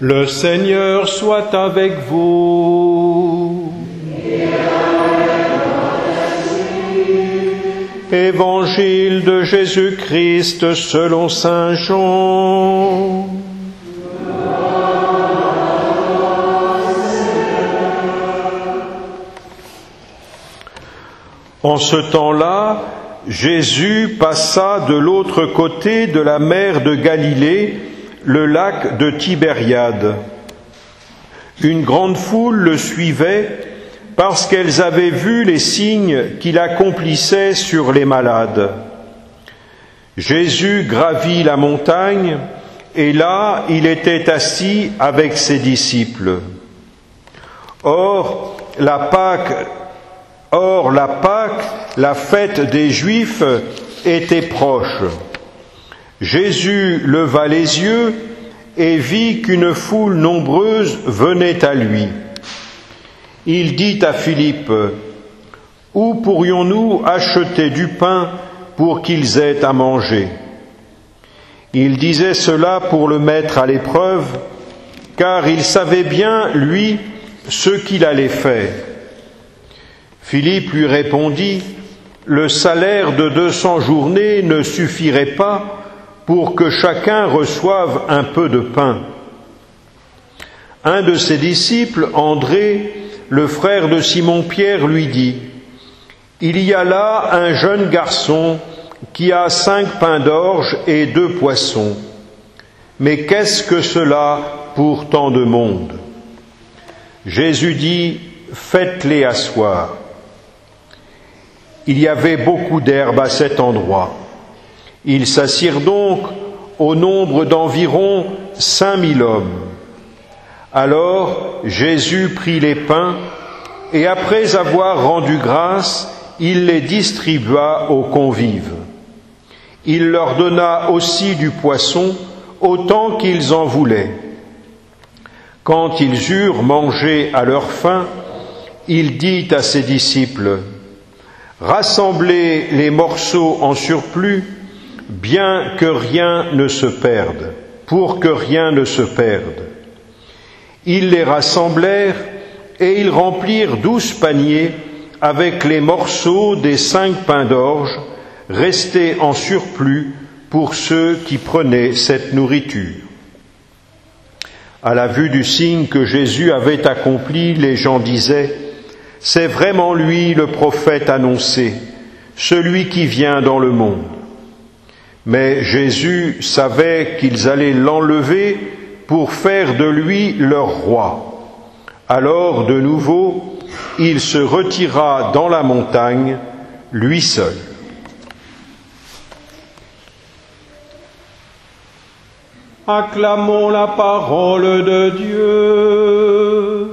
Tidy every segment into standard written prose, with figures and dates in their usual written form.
Le Seigneur soit avec vous. Évangile de Jésus-Christ selon saint Jean. En ce temps-là, Jésus passa de l'autre côté de la mer de Galilée, le lac de Tibériade. Une grande foule le suivait parce qu'elles avaient vu les signes qu'il accomplissait sur les malades. Jésus gravit la montagne et là, il était assis avec ses disciples. Or, la Pâque, la fête des Juifs, était proche. Jésus leva les yeux et vit qu'une foule nombreuse venait à lui. Il dit à Philippe, « Où pourrions-nous acheter du pain pour qu'ils aient à manger ?» Il disait cela pour le mettre à l'épreuve, car il savait bien, lui, ce qu'il allait faire. Philippe lui répondit, « Le salaire de 200 journées ne suffirait pas pour que chacun reçoive un peu de pain. » Un de ses disciples, André, le frère de Simon-Pierre, lui dit, « Il y a là un jeune garçon qui a 5 pains d'orge et 2 poissons. Mais qu'est-ce que cela pour tant de monde ?» Jésus dit, « Faites-les asseoir. » Il y avait beaucoup d'herbe à cet endroit. Ils s'assirent donc au nombre d'environ 5000 hommes. Alors Jésus prit les pains et après avoir rendu grâce, il les distribua aux convives. Il leur donna aussi du poisson, autant qu'ils en voulaient. Quand ils eurent mangé à leur faim, il dit à ses disciples, « Rassemblez les morceaux en surplus, bien que rien ne se perde, pour que rien ne se perde. » Ils les rassemblèrent et ils remplirent 12 paniers avec les morceaux des 5 pains d'orge restés en surplus pour ceux qui prenaient cette nourriture. À la vue du signe que Jésus avait accompli, les gens disaient, « C'est vraiment lui le prophète annoncé, celui qui vient dans le monde. » Mais Jésus savait qu'ils allaient l'enlever pour faire de lui leur roi. Alors, de nouveau, il se retira dans la montagne, lui seul. Acclamons la parole de Dieu.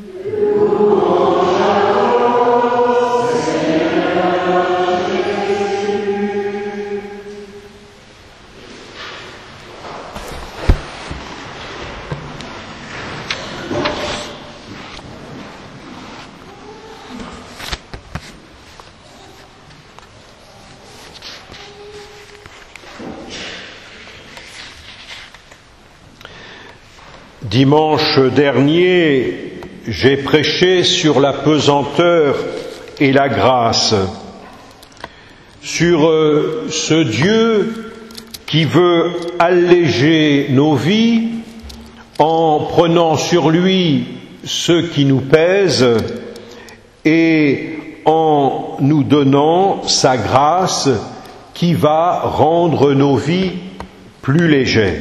Dimanche dernier, j'ai prêché sur la pesanteur et la grâce, sur ce Dieu qui veut alléger nos vies en prenant sur lui ce qui nous pèse et en nous donnant sa grâce qui va rendre nos vies plus légères.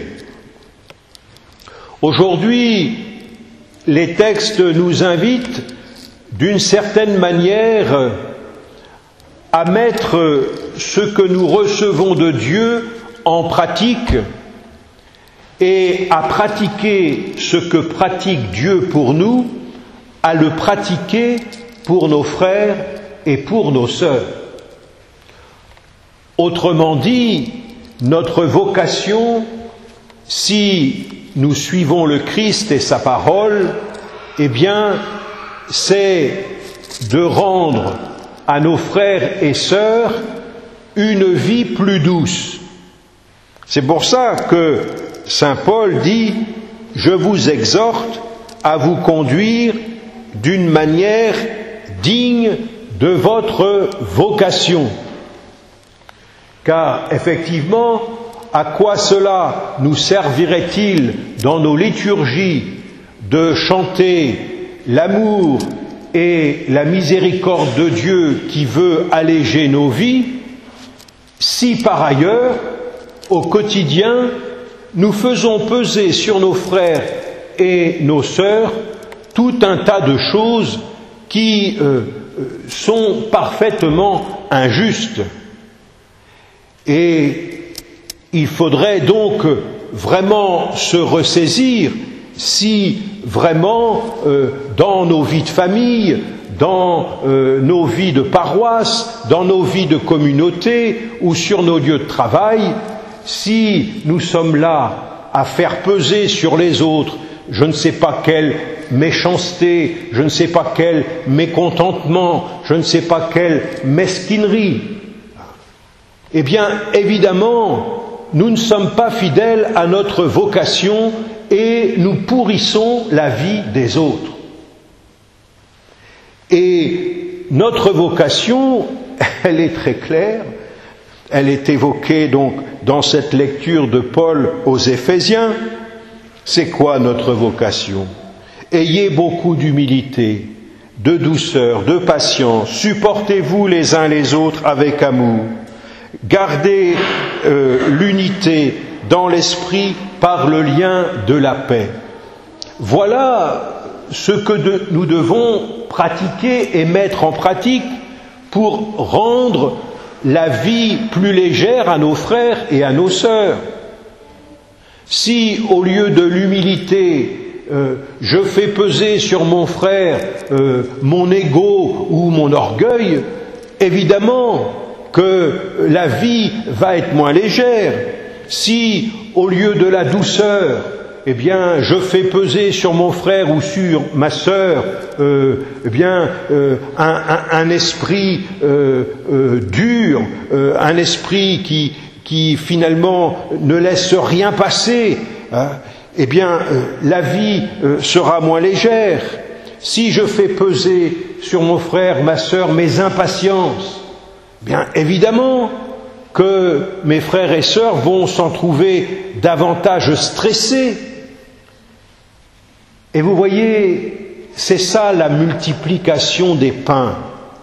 Aujourd'hui, les textes nous invitent, d'une certaine manière, à mettre ce que nous recevons de Dieu en pratique et à pratiquer ce que pratique Dieu pour nous, à le pratiquer pour nos frères et pour nos sœurs. Autrement dit, notre vocation, si nous suivons le Christ et sa parole, eh bien, c'est de rendre à nos frères et sœurs une vie plus douce. C'est pour ça que saint Paul dit je vous exhorte à vous conduire d'une manière digne de votre vocation. Car effectivement, à quoi cela nous servirait-il dans nos liturgies de chanter l'amour et la miséricorde de Dieu qui veut alléger nos vies, si par ailleurs, au quotidien, nous faisons peser sur nos frères et nos sœurs tout un tas de choses qui sont parfaitement injustes. Et il faudrait donc vraiment se ressaisir si vraiment dans nos vies de famille, dans nos vies de paroisse, dans nos vies de communauté ou sur nos lieux de travail, si nous sommes là à faire peser sur les autres je ne sais pas quelle méchanceté, je ne sais pas quel mécontentement, je ne sais pas quelle mesquinerie, eh bien évidemment nous ne sommes pas fidèles à notre vocation et nous pourrissons la vie des autres. Et notre vocation, elle est très claire, elle est évoquée donc dans cette lecture de Paul aux Éphésiens. C'est quoi notre vocation? Ayez beaucoup d'humilité, de douceur, de patience, supportez-vous les uns les autres avec amour, gardez l'unité dans l'esprit par le lien de la paix. Voilà ce que nous devons pratiquer et mettre en pratique pour rendre la vie plus légère à nos frères et à nos sœurs. Si au lieu de l'humilité, je fais peser sur mon frère mon ego ou mon orgueil, évidemment que la vie va être moins légère. Si au lieu de la douceur, eh bien, je fais peser sur mon frère ou sur ma sœur, un esprit dur, un esprit qui finalement ne laisse rien passer, eh bien, la vie sera moins légère. Si je fais peser sur mon frère, ma sœur, mes impatiences, bien évidemment que mes frères et sœurs vont s'en trouver davantage stressés. Et vous voyez, c'est ça la multiplication des pains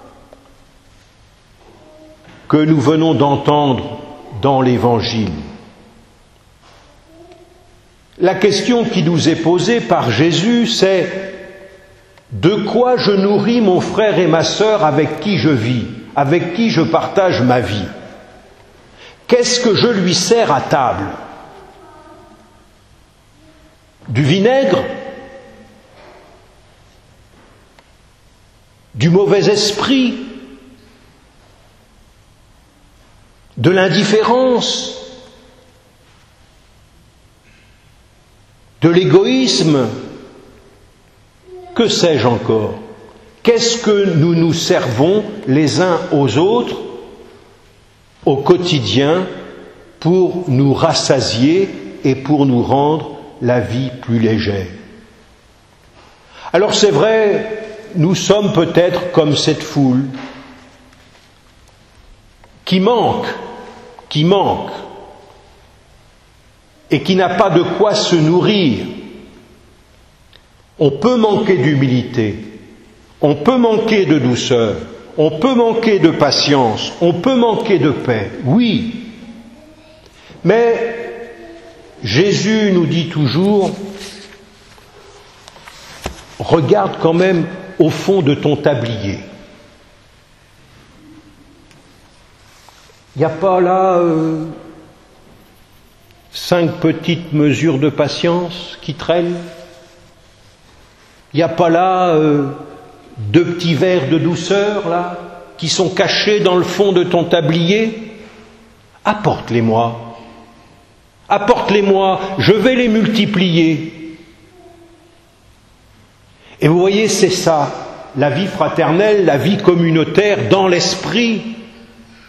que nous venons d'entendre dans l'Évangile. La question qui nous est posée par Jésus, c'est: de quoi je nourris mon frère et ma sœur avec qui je vis, avec qui je partage ma vie? Qu'est-ce que je lui sers à table? Du vinaigre? Du mauvais esprit? De l'indifférence? De l'égoïsme? Que sais-je encore? Qu'est-ce que nous nous servons les uns aux autres au quotidien pour nous rassasier et pour nous rendre la vie plus légère? Alors c'est vrai, nous sommes peut-être comme cette foule qui manque et qui n'a pas de quoi se nourrir. On peut manquer d'humilité, on peut manquer de douceur, on peut manquer de patience, on peut manquer de paix, oui. Mais Jésus nous dit toujours: regarde quand même au fond de ton tablier. Il n'y a pas là 5 petites mesures de patience qui traînent? Il n'y a pas là 2 petits verres de douceur là qui sont cachés dans le fond de ton tablier? Apporte-les-moi. Apporte-les-moi, je vais les multiplier. Et vous voyez, c'est ça, la vie fraternelle, la vie communautaire dans l'esprit.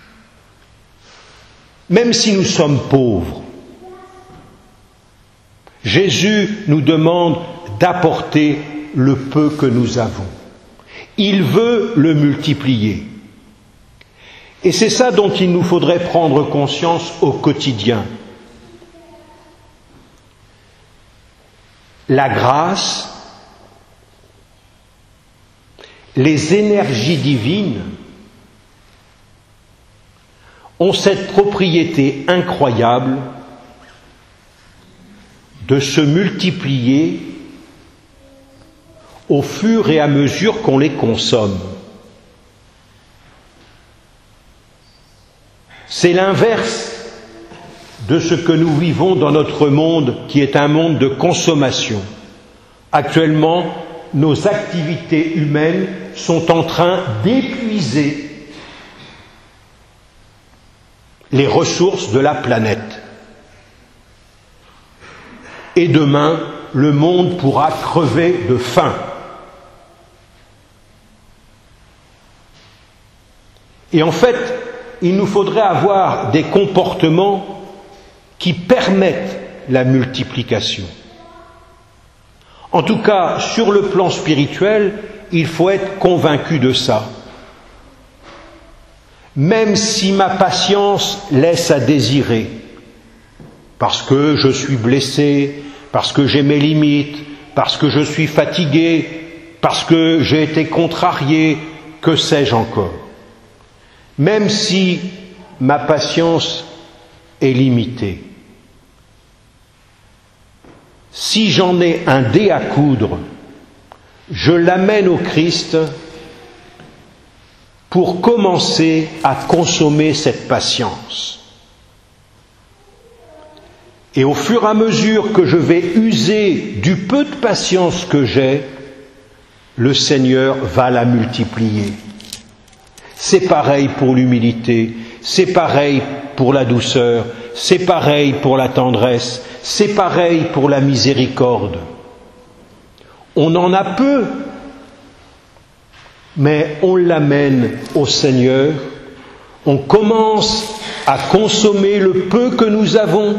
Même si nous sommes pauvres, Jésus nous demande d'apporter le peu que nous avons. Il veut le multiplier. Et c'est ça dont il nous faudrait prendre conscience au quotidien. La grâce, les énergies divines ont cette propriété incroyable de se multiplier au fur et à mesure qu'on les consomme. C'est l'inverse de ce que nous vivons dans notre monde qui est un monde de consommation. Actuellement, nos activités humaines sont en train d'épuiser les ressources de la planète. Et demain, le monde pourra crever de faim. Et en fait, il nous faudrait avoir des comportements qui permettent la multiplication. En tout cas, sur le plan spirituel, il faut être convaincu de ça. Même si ma patience laisse à désirer, parce que je suis blessé, parce que j'ai mes limites, parce que je suis fatigué, parce que j'ai été contrarié, que sais-je encore. Même si ma patience est limitée, si j'en ai un dé à coudre, je l'amène au Christ pour commencer à consommer cette patience. Et au fur et à mesure que je vais user du peu de patience que j'ai, le Seigneur va la multiplier. C'est pareil pour l'humilité, c'est pareil pour la douceur, c'est pareil pour la tendresse, c'est pareil pour la miséricorde. On en a peu, mais on l'amène au Seigneur, on commence à consommer le peu que nous avons,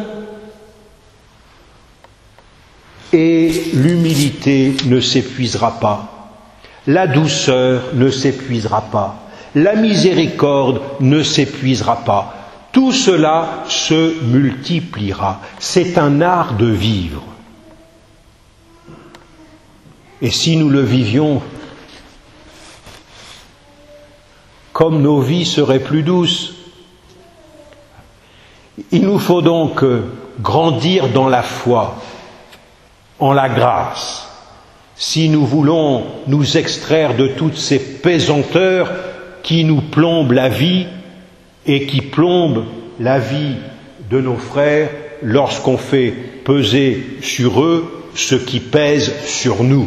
et l'humilité ne s'épuisera pas, la douceur ne s'épuisera pas, la miséricorde ne s'épuisera pas. Tout cela se multipliera. C'est un art de vivre. Et si nous le vivions, comme nos vies seraient plus douces. Il nous faut donc grandir dans la foi, en la grâce, si nous voulons nous extraire de toutes ces pesanteurs qui nous plombent la vie et qui plombent la vie de nos frères lorsqu'on fait peser sur eux ce qui pèse sur nous.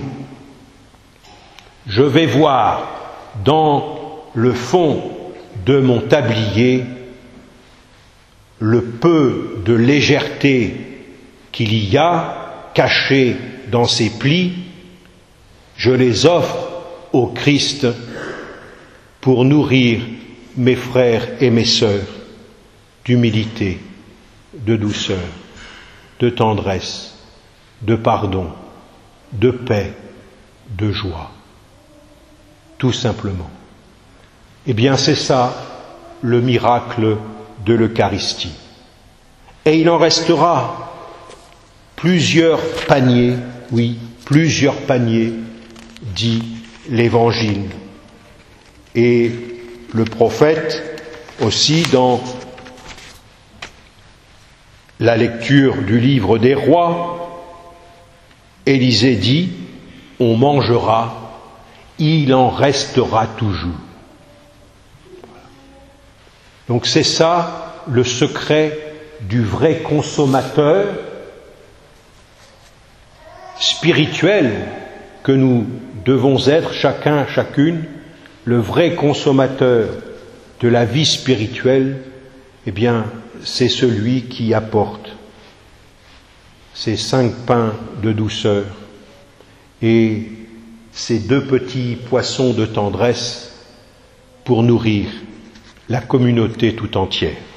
Je vais voir dans le fond de mon tablier le peu de légèreté qu'il y a caché dans ces plis, je les offre au Christ pour nourrir mes frères et mes sœurs d'humilité, de douceur, de tendresse, de pardon, de paix, de joie. Tout simplement. Eh bien, c'est ça le miracle de l'Eucharistie. Et il en restera plusieurs paniers, oui, plusieurs paniers, dit l'Évangile. Et le prophète aussi, dans la lecture du livre des rois, Élisée dit, on mangera, il en restera toujours. Donc c'est ça le secret du vrai consommateur spirituel que nous devons être chacun, chacune, le vrai consommateur de la vie spirituelle, eh bien, c'est celui qui apporte ces 5 pains de douceur et ces 2 petits poissons de tendresse pour nourrir la communauté tout entière.